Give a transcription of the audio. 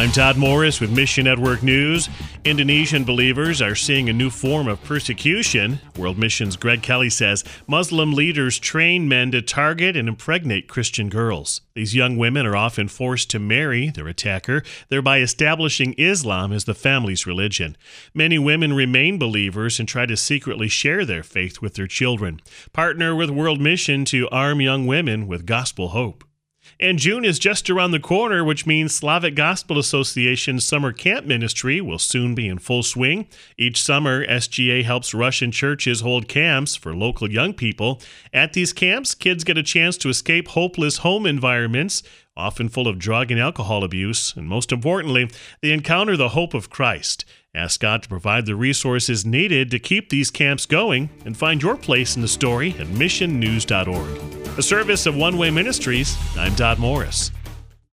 I'm Todd Morris with Mission Network News. Indonesian believers are seeing a new form of persecution. World Mission's Greg Kelly says Muslim leaders train men to target and impregnate Christian girls. These young women are often forced to marry their attacker, thereby establishing Islam as the family's religion. Many women remain believers and try to secretly share their faith with their children. Partner with World Mission to arm young women with gospel hope. And June is just around the corner, which means Slavic Gospel Association's summer camp ministry will soon be in full swing. Each summer, SGA helps Russian churches hold camps for local young people. At these camps, kids get a chance to escape hopeless home environments, often full of drug and alcohol abuse. And most importantly, they encounter the hope of Christ. Ask God to provide the resources needed to keep these camps going, and find your place in the story at missionnews.org. A service of One Way Ministries, I'm Todd Morris.